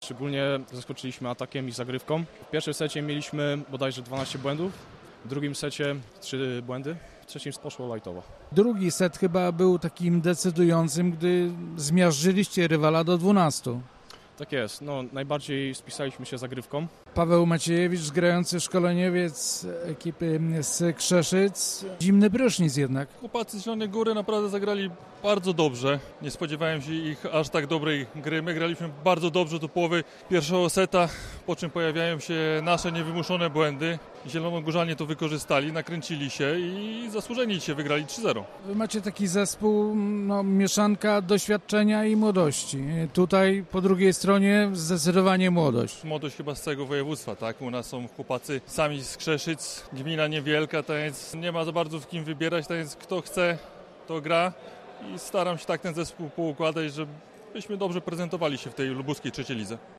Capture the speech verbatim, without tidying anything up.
Szczególnie zaskoczyliśmy atakiem i zagrywką. W pierwszym secie mieliśmy bodajże dwanaście błędów, w drugim secie trzy błędy, w trzecim poszło lightowo. Drugi set chyba był takim decydującym, gdy zmiażdżyliście rywala do dwunastu. Tak jest, no najbardziej spisaliśmy się zagrywką. Paweł Maciejewicz, grający szkoleniowiec ekipy z Krzeszyc. Zimny prysznic jednak. Chłopacy z Zielonej Góry naprawdę zagrali bardzo dobrze. Nie spodziewałem się ich aż tak dobrej gry. My graliśmy bardzo dobrze do połowy pierwszego seta, po czym pojawiają się nasze niewymuszone błędy. Zielonogórzanie to wykorzystali, nakręcili się i zasłużeni się wygrali trzy zero. Wy macie taki zespół, no, mieszanka doświadczenia i młodości. Tutaj po drugiej stronie zdecydowanie młodość. Młodość chyba z całego województwa, tak? U nas są chłopacy sami z Krzeszyc, gmina niewielka, tak więc nie ma za bardzo w kim wybierać, tak więc kto chce, to gra i staram się tak ten zespół poukładać, żebyśmy dobrze prezentowali się w tej lubuskiej trzeciej lidze.